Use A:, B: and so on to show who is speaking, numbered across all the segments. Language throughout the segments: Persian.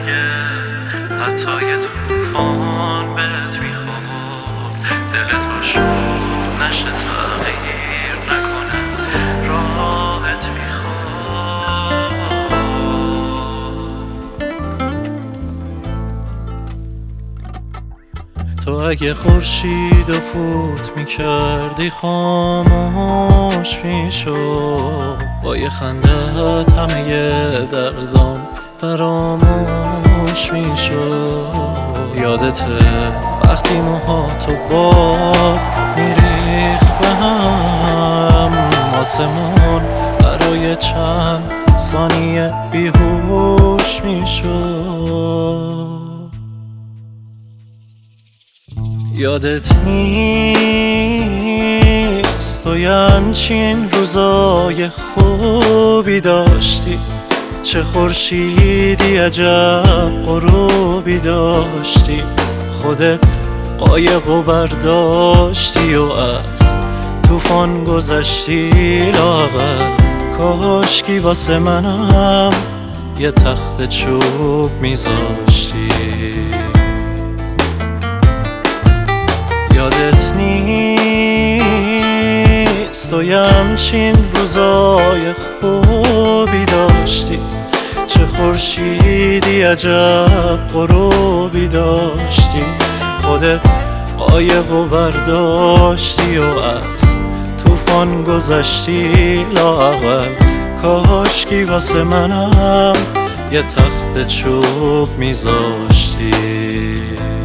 A: اگه حتی یه طوفان بهت میخورد دلت رو شد نشه تغییر نکنه راحت میخواد. تو اگه خورشید و فوت میکردی خاموش میشد، با یه خندت همه دردام فراموش میشد. یادته وقتی موهاتو باد میریخ به هم، آسمون برای چند ثانیه بیهوش میشد. یادت نیست تو همچین روزای خوبی داشتی، چه خورشیدی عجب غروبی داشتی، خودت قایق و برداشتی و از طوفان گذشتی. لااقل کاشکی واسه منم یه تخت چوب میذاشتی. یادت نیست تو همچین روزای خوبی داشتی، چه خورشیدی عجب غروبی داشتی، خودت قایق و برداشتی و از طوفان گذشتی. لااقل کاشکی واسه منم یه تخت چوب میذاشتی.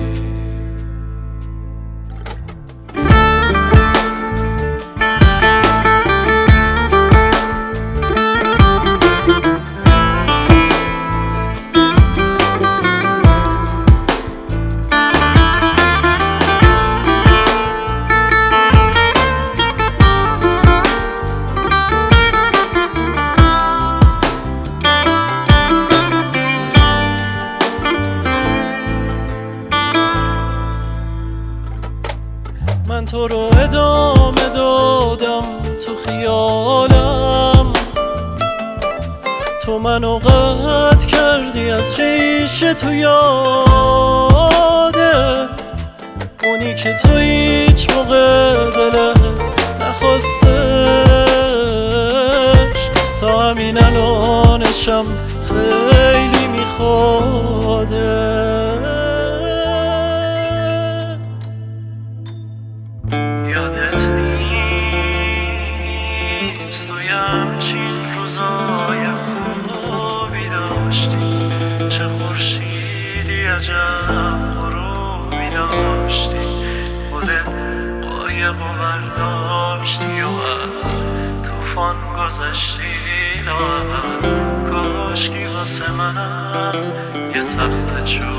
A: من تو رو ادامه دادم تو خیالم، تو منو قطع کردی از ریشه تو یاده، اونی که تو هیچ موقع دلت نخواستش، تا همین الانشم خیلی میخواده. همچین روزای خوبی داشتی، چه خورشیدی عجب غروبی داشتی، خودت قایق و برداشتی و از طوفان گذشتی. لااقل کاشکی واسه منم یه تخت چوب